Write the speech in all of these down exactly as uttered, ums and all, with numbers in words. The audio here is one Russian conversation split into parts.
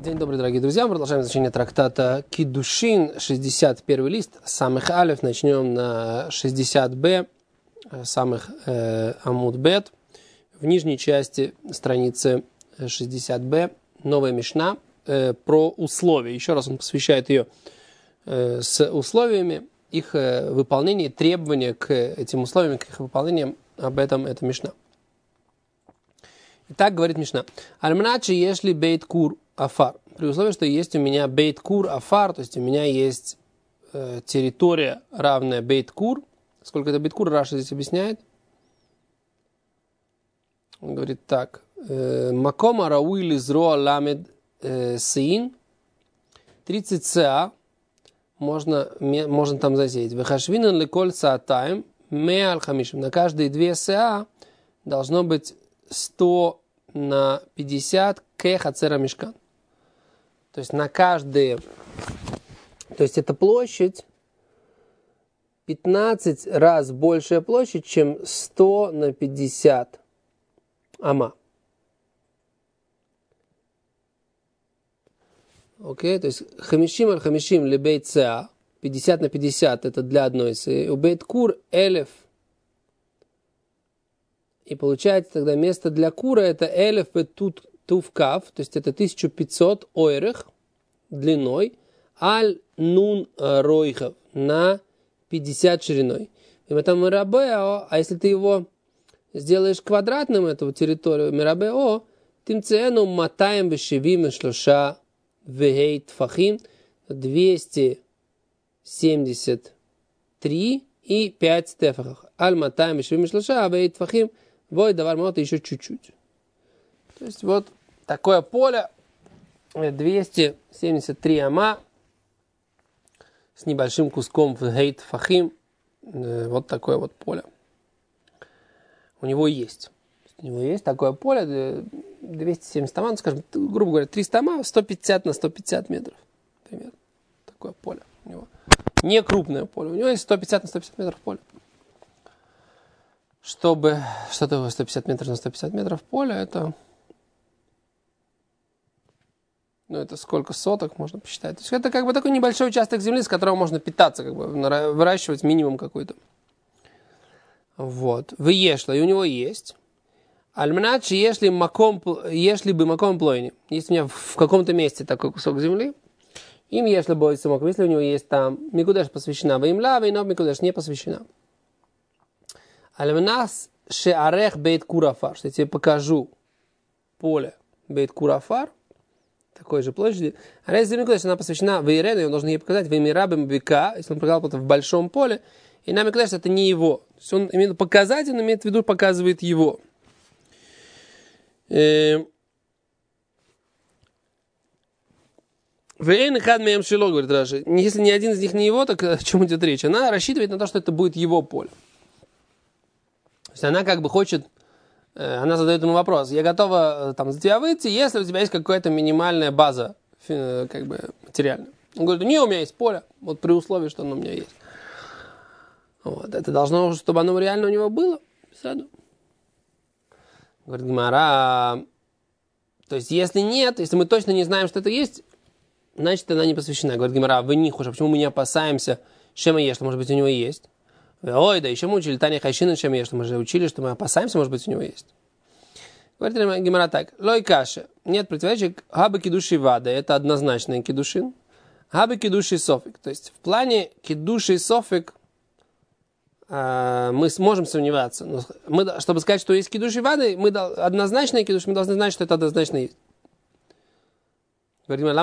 День добрый, дорогие друзья. Мы продолжаем изучение трактата Кидушин, шестьдесят первый лист, самых алиф. Начнем на шестьдесят бэ, самых э, амуд бет. В нижней части страницы шестьдесят бэ новая мишна э, про условия. Еще раз он посвящает ее э, с условиями, их э, выполнения, требования к этим условиям, к их выполнениям. Об этом эта мишна. Итак, говорит мишна. Альмначи ешли бейт кур афар. При условии, что есть у меня бейт кур афар, то есть у меня есть э, территория, равная бейт кур. Сколько это бейт кур, Раша здесь объясняет. Он говорит так. Макома рауили зроа ламед син. тридцать цеа можно, можно там засеять. Вехашвинан леколь саатаем ме аль-хамишим. На каждые две цеа должно быть сто на пятьдесят к хацера мишкан. То есть на каждые, то есть это площадь пятнадцать раз большая площадь, чем сто на пятьдесят ама. Окей, то есть хамишим аль хамишим лебейт цеа, пятьдесят на пятьдесят это для одной цеи, у бейт кур элев. И получается тогда место для кура это элев тут тувкав, то есть это тысяча пятьсот ойрех длиной, аль нун ройхов на пятьдесят шириной. И это мирабео, а если ты его сделаешь квадратным, эту территорию мирабео, тем цену матаем бешевим шлоша вегейт фахим двести семьдесят три и пять тефахах. Аль матаем бешевим шлоша вегейт фахим вой давар мота еще чуть-чуть. То есть вот такое поле, двести семьдесят три ама с небольшим куском вегейт фахим. Вот такое вот поле. У него есть. У него есть такое поле, двести семьдесят ама, ну, скажем, грубо говоря, триста ама, сто пятьдесят на сто пятьдесят метров. Примерно. Такое поле у него. Не крупное поле. У него есть сто пятьдесят на сто пятьдесят метров поле. Чтобы, что такое сто пятьдесят метров на сто пятьдесят метров поля, это, ну, это сколько соток можно посчитать. То есть это как бы такой небольшой участок земли, с которого можно питаться, как бы выращивать минимум какой-то. Вот. Выешло, и у него есть. Альмначи, если маком, если бы маком плойни, если у меня в каком-то месте такой кусок земли, им если бы самок, если у него есть там микудеш посвящена, ваимла, вейнов микудеш не посвящена. Альмнас шеарех бейт курафар, что я тебе покажу поле бейт курафар, такой же площади. А если микудеш, она посвящена вейрену, его нужно ей показать, веймирабем бека, если он показал в большом поле, и нам микудеш это не его. То есть он именно показатель, имеет в виду, показывает его. Вейн хад меем шило, говорит Раши. Если ни один из них не его, так о чем идет речь? Она рассчитывает на то, что это будет его поле. То есть она как бы хочет, она задает ему вопрос: я готова там за тебя выйти, если у тебя есть какая-то минимальная база, как бы материальная. Он говорит: не, у меня есть поле, вот при условии, что оно у меня есть. Вот, это должно, чтобы оно реально у него было. Саду. Говорит Гемара, то есть если нет, если мы точно не знаем, что это есть, значит она не посвящена. Говорит Гемара, вы не хуже, почему мы не опасаемся, шема еш, что может быть у него есть? Ой, да еще мы учили Таня Хайшина, чем еш, что мы же учили, что мы опасаемся, может быть у него есть. Говорит Гемара так, лой каши, нет противоречия, хаба кидуши вада, это однозначный кидушин, хаба кидуши софик, то есть в плане кидуши софик мы сможем сомневаться. Но мы, чтобы сказать, что есть кидуш и вады, мы однозначно кидуш, мы должны знать, что это однозначно есть. Говорим,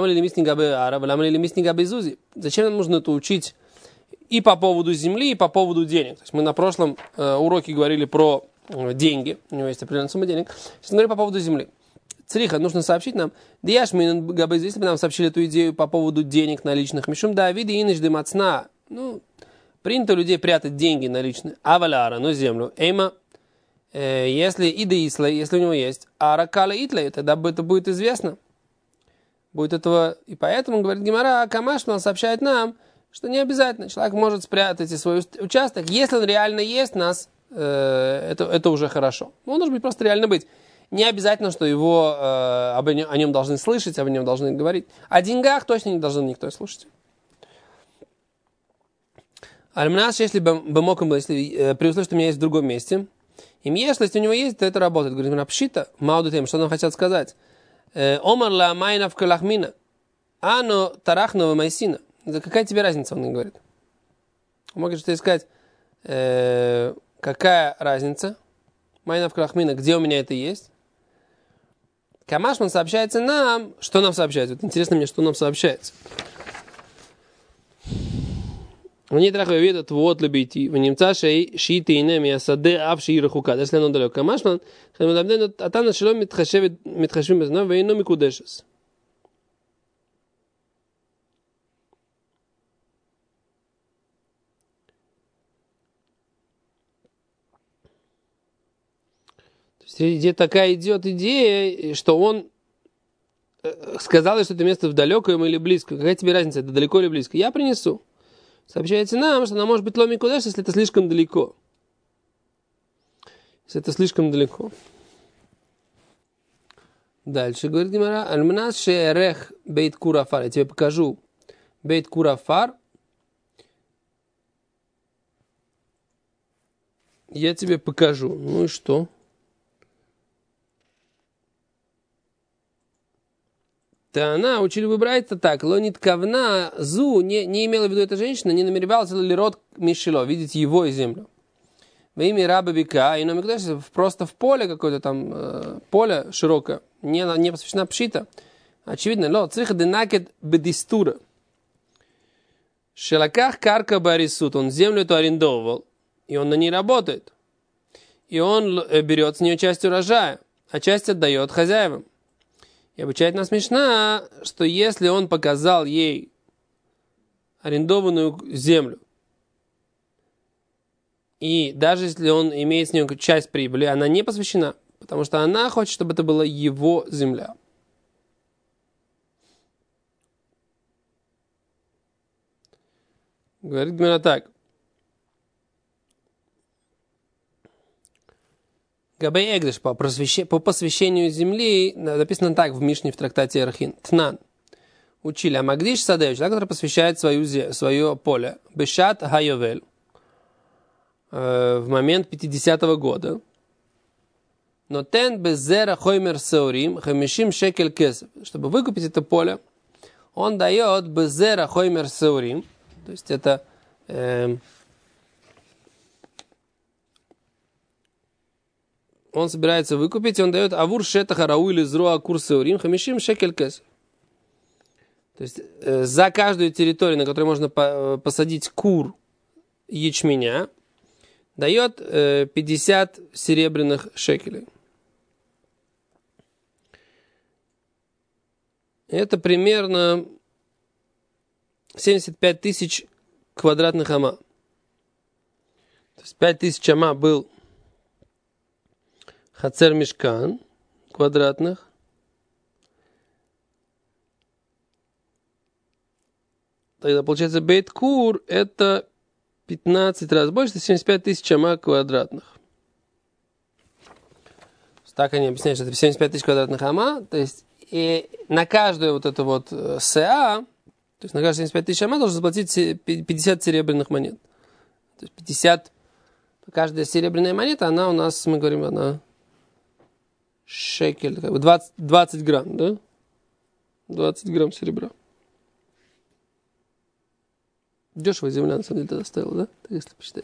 зачем нам нужно это учить и по поводу земли, и по поводу денег? То есть мы на прошлом э, уроке говорили про э, деньги, у него есть определенная сумма денег. Сейчас мы говорим по поводу земли. Цриха, нужно сообщить нам, если бы нам сообщили эту идею по поводу денег наличных, мишум да види иныш демацна, ну, принято у людей прятать деньги наличные. Аваляра, но землю. Эйма, э, если и деисла, если у него есть. А ракала итла, тогда это будет известно. Будет этого. И поэтому, говорит Гемара, Камаш, он сообщает нам, что не обязательно. Человек может спрятать свой участок. Если он реально есть, нас, э, это, это уже хорошо. Он должен быть просто реально быть. Не обязательно, что его, э, об, о нем должны слышать, об нем должны говорить. О деньгах точно не должен никто слушать. Альмнас, если бы мог, если при условии, что у меня есть в другом месте, им если у него есть, то это работает. Говорит, напшита, мауду тем, что нам хотят сказать. Омар ла майна в калахмина, ано тарахнова майсина. Какая тебе разница, он говорит. Он может что сказать, э, какая разница? Майна в калахмина, где у меня это есть? Камашман сообщается нам, что нам сообщается. Вот интересно мне, что нам сообщается. Они трахают видят вот любите, в немца шей шиты и неми асаде ав ши рахука. Если оно далеко. Камашман, а там начало митхашевит митхашвим безна вейно микудешес. Где такая идет идея, что он сказал, что это место в далеком или близко. Какая тебе разница, это далеко или близко? Я принесу. Сообщается нам, что она может быть ломи кудеш, если это слишком далеко. Если это слишком далеко. Дальше говорит Гемара, альмнас шерех бейт курафар. Я тебе покажу бейт курафар. Я тебе покажу. Ну и что? Да она учили выбрать это так. Лонит кавна зу не, не имела в виду эта женщина, не намеревалась ли род Мишело, видеть его и землю. Во имя раба Бека, и номер просто в поле какое-то там, э, поле широкое, не, не посвящена пшита. Очевидно, ло, цриха денакет бедистура. Шелаках карка барисут, он землю эту арендовал, и он на ней работает. И он берет с нее часть урожая, а часть отдает хозяевам. И обучает нас Мишна, что если он показал ей арендованную землю, и даже если он имеет с нее часть прибыли, она не посвящена, потому что она хочет, чтобы это была его земля. Говорит Гмара так. Габей Эгдеш, по, по посвящению земли, написано так в Мишне в трактате Архин. Тнан. Учили. А Магдиш Садеевич, человек, который посвящает свою, свое поле. Бешат Хайовель. В момент пятидесятого года. Но тен беззера хоймер саурим хамишим шекель кесов. Чтобы выкупить это поле, он дает беззера хоймер саурим. То есть это... Э, он собирается выкупить, он дает авур шетаха рауили зруа курса урим хамишим шекель кесов. То есть э, за каждую территорию, на которой можно по, посадить кур ячменя, дает э, пятьдесят серебряных шекелей. Это примерно семьдесят пять тысяч квадратных ама. То есть пять тысяч ама был Хацер Мишкан квадратных. Тогда получается Бейт Кур это пятнадцать раз больше, это семьдесят пять тысяч ама квадратных. Так они объясняют, что это семьдесят пять тысяч квадратных ама. То есть и на каждую вот эту вот СА, то есть на каждую семьдесят пять тысяч ама должен заплатить пятьдесят серебряных монет. То есть пятьдесят, каждая серебряная монета, она у нас, мы говорим, она шекель, как бы двадцать, двадцать грамм, да? двадцать грамм серебра. Дешево земля, на самом деле, тогда стоила, да? Так, если посчитать.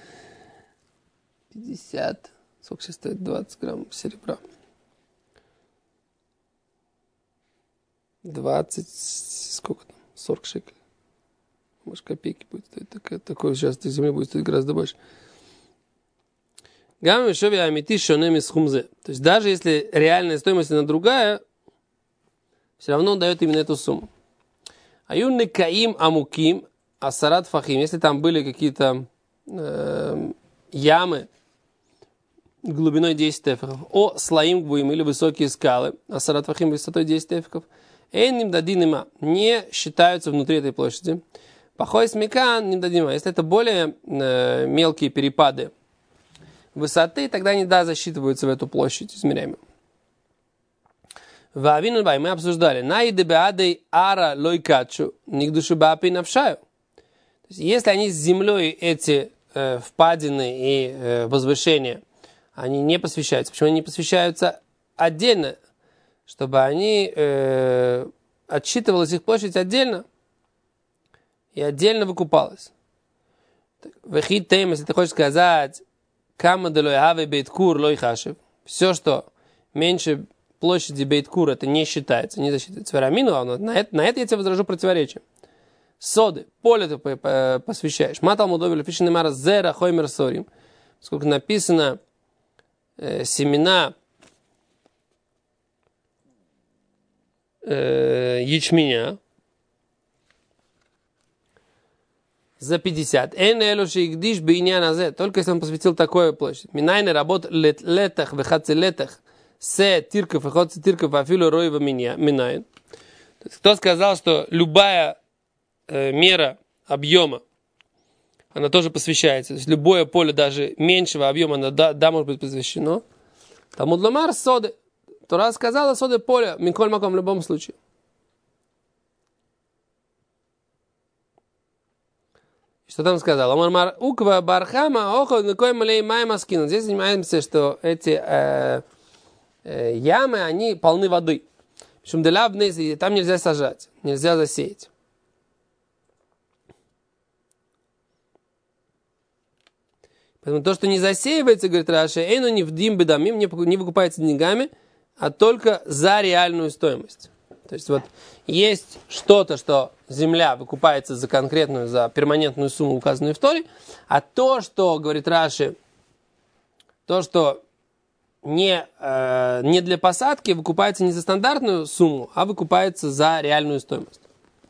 пятьдесят. Сколько сейчас стоит? двадцать грамм серебра. двадцать, сколько там? сорок шекелей. Может, копейки будет стоить. Такое, такое сейчас этой земли будет стоить гораздо больше. Гамма шови амити шонеми схумзе. То есть даже если реальная стоимость она другая, все равно он дает именно эту сумму. Аюнны каим амуким асарат фахим. Если там были какие-то э, ямы глубиной десять тефиков, о слоим гвуим или высокие скалы, асарат фахим высотой десять тефиков, эйним дадинима не считаются внутри этой площади. Пахой смекан не дадима. Если это более э, мелкие перепады высоты, тогда они, да, засчитываются в эту площадь измеряемую. Вавин бай, мы обсуждали. Найде беадей ара лойкачу, нигдушу бапи навшаю. Если они с землей эти э, впадины и э, возвышения, они не посвящаются. Почему они не посвящаются отдельно? Чтобы они э, отсчитывалась их площадь отдельно и отдельно выкупалась. Вехид тем, если ты хочешь сказать, кама де лойхаве бейткур лойхашев, все, что меньше площади бейткур, это не считается, не засчитывается. Верамину, на это, на это я тебе возражу противоречие. Соды, поле ты посвящаешь. Матал мудовилю фишинемара зера хоймер сорим. Сколько написано э, семена э, ячменя за пятьдесят. Эн элуши игдиш бейнян азе. Только если он посвятил такую площадь. Минайны работ летах вехаци летах се тирков и ходцы тирков афилу роева минайн. Кто сказал, что любая мера объема, она тоже посвящается. То есть любое поле, даже меньшего объема, оно да, да может быть посвящено. Талмуд ломар соды. Тора сказала соды поле, минколь маком в любом случае. Что там сказал? Омар уква бархама охо накой малей майма скину. Здесь занимаемся, что эти э, э, ямы, они полны воды. Причем делябные, там нельзя сажать, нельзя засеять. Поэтому то, что не засеивается, говорит Раши, эйну не в дим бедамим, не выкупается деньгами, а только за реальную стоимость. То есть вот есть что-то, что земля выкупается за конкретную, за перманентную сумму, указанную в Торе, а то, что, говорит Раши, то, что не, э, не для посадки, выкупается не за стандартную сумму, а выкупается за реальную стоимость.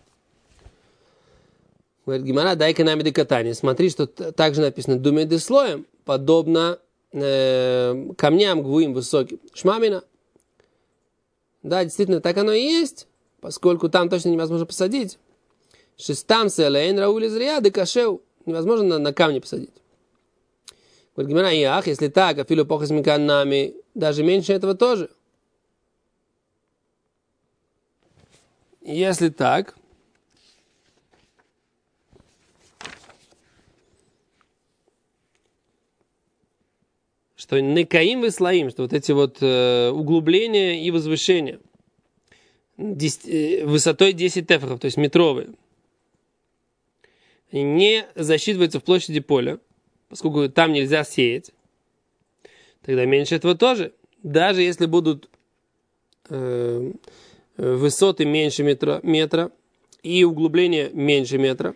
Говорит Гимара, дай-ка нам катание. Смотри, что также написано думеды слоем, подобно э, камням гвуим высоким. Шмамина. Да, действительно, так оно и есть, поскольку там точно невозможно посадить. Шестам селейн раули зря декашеу. Невозможно на, на камни посадить. Говорит Гимара, и ах, если так, афилу похас миканнами, даже меньше этого тоже. Если так, что некаим и слоим, что вот эти вот э, углубления и возвышения десять, э, высотой десять тефахов, то есть метровые, не засчитываются в площади поля, поскольку там нельзя сеять, тогда меньше этого тоже. Даже если будут э, высоты меньше метра, метра и углубления меньше метра,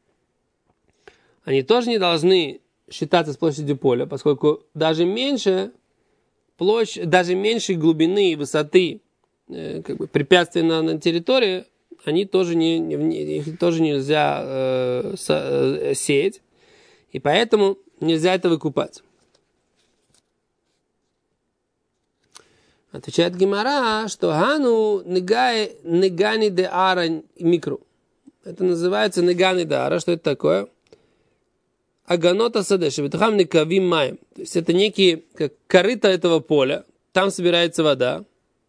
они тоже не должны считаться с площадью поля, поскольку даже меньше площадь, даже меньшей глубины и высоты э, как бы, препятствия на, на территории, они тоже не, не, их тоже нельзя э, со, э, сеять, и поэтому нельзя это выкупать. Отвечает Гемара, что хану негани де ара микру. Это называется негани де ара. Что это такое? Аганота садеши, бетухам некавим маем. То есть это некие, как корыто этого поля, там собирается вода,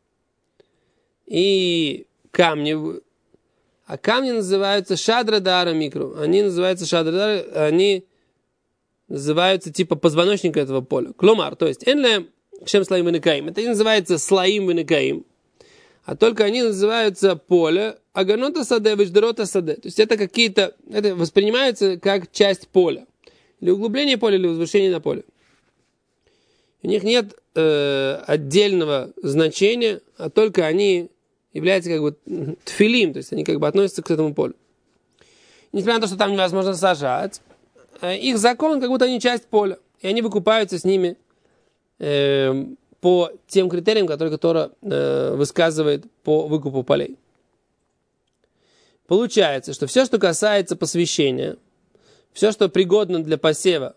и камни, а камни называются шадра дара микро, они называются шадра дара, они называются типа позвоночника этого поля. Кломар, то есть энле шем слоим венекаим, это не называется слоим венекаим, а только они называются поле, аганота саде, веждерота саде, то есть это какие-то, это воспринимается как часть поля. Или углубление поля, или возвышение на поле. У них нет э, отдельного значения, а только они являются как бы тфилим, то есть они как бы относятся к этому полю. Несмотря на то, что там невозможно сажать, э, их закон, как будто они часть поля, и они выкупаются с ними э, по тем критериям, которые Тора э, высказывает по выкупу полей. Получается, что все, что касается посвящения, все, что пригодно для посева,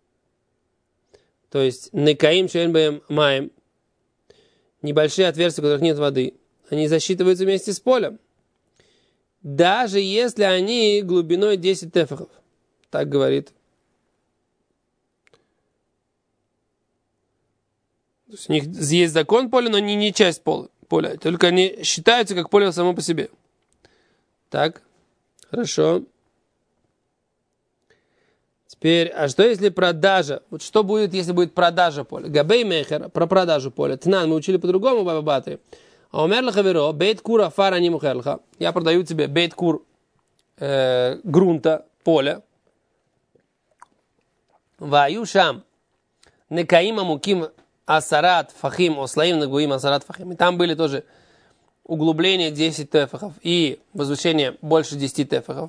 то есть некаим шейнбэм маем, небольшие отверстия, в которых нет воды, они засчитываются вместе с полем. Даже если они глубиной десять тефахов. Так говорит. То есть у них есть закон поля, но они не часть поля. поле. Только они считаются как поле само по себе. Так, хорошо. Теперь, а что если продажа? Вот что будет, если будет продажа поля? Габей мехер, про продажу поля. Тнан, мы учили по-другому, баба Батри. А умер лахаверо, бейт кура фара не мухерлха. Я продаю тебе бейт кур э, грунта, поля. Ваю шам. Некаима муким асарат фахим, ослаим нагуим асарат фахим. И там были тоже углубление десять тефахов и возвышение больше десяти тефахов.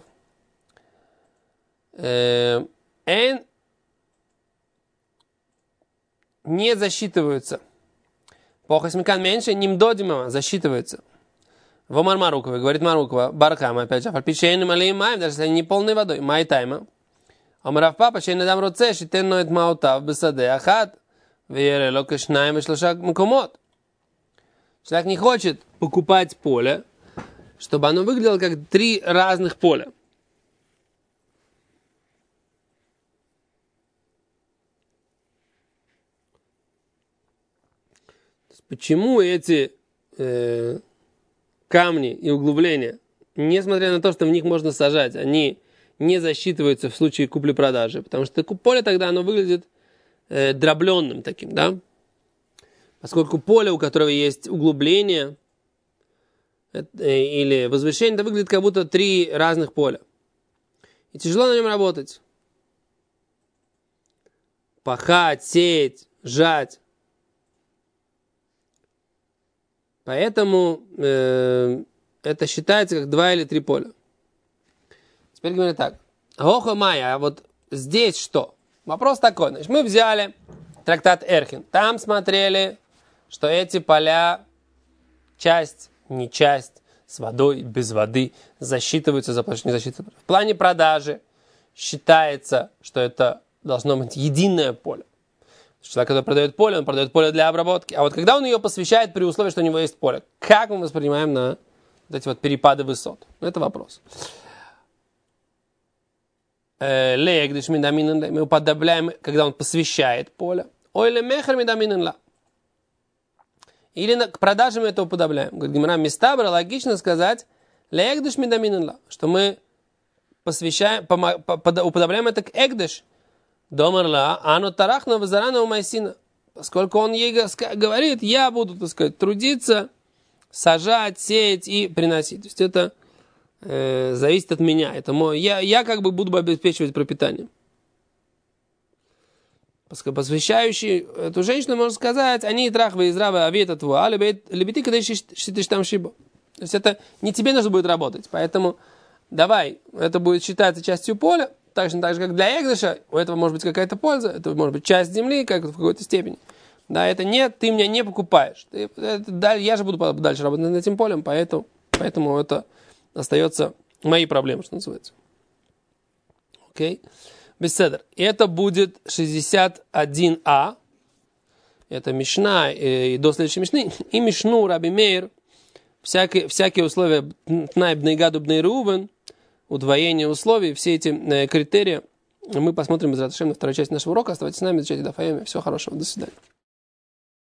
Э, Эн не засчитываются. Похосмикан меньше, нимдодимова засчитывается. Вомар Марукова, говорит Марукова, Бархама, опять же, фальпичейн малим маем, даже если они не полной водой, май тайма. Омрав папа, чей надам роце, шитен ноет маутав, бесаде ахат, веере локешнаем и шлошак макомот. Человек не хочет покупать поле, чтобы оно выглядело как три разных поля. Почему эти э, камни и углубления, несмотря на то, что в них можно сажать, они не засчитываются в случае купли-продажи? Потому что поле тогда оно выглядит э, дробленным таким, да? Поскольку поле, у которого есть углубление э, или возвышение, это выглядит как будто три разных поля. И тяжело на нем работать. Пахать, сеять, жать. Поэтому э, это считается как два или три поля. Теперь говорим так. Охо майя, а вот здесь что? Вопрос такой. Значит, мы взяли трактат Эрхин. Там смотрели, что эти поля, часть, не часть, с водой, без воды, засчитываются, заплачены, не засчитываются. В плане продажи считается, что это должно быть единое поле. Человек, который продает поле, он продает поле для обработки. А вот когда он ее посвящает при условии, что у него есть поле, как мы воспринимаем на вот эти вот перепады высот? Это вопрос. Мы уподобляем, когда он посвящает поле. Или к продаже мы это уподобляем. Говорит Гемара, местабра, логично сказать, что мы посвящаем, уподобляем это к эгдеш. Домарла, ану тарахна вазарана у майсина. Поскольку он ей говорит, я буду, так сказать, трудиться, сажать, сеять и приносить. То есть это э, зависит от меня. Это мой, я, я как бы буду обеспечивать пропитание. Посвящающий эту женщину можно сказать, они трахвы из рава авета твоя, а лебети, когда считаешь там шибо. То есть это не тебе нужно будет работать. Поэтому давай, это будет считаться частью поля. Точно так же, как для Эгдыша, у этого может быть какая-то польза, это может быть часть земли, как в какой-то степени. Да, это нет, ты меня не покупаешь. Ты, это, я же буду дальше работать над этим полем, поэтому, поэтому это остается моей проблемой, что называется. Окей. Беседер. Это будет шестьдесят один а. Это Мишна, и, и до следующей Мишны. И Мишну, Раби Мейр, всякие, всякие условия Тнай бней Гаду бней Рувен, удвоение условий, все эти э, критерии мы посмотрим без Раташем на второй части нашего урока. Оставайтесь с нами, изучайте Даф Йоми. Всего хорошего, до свидания.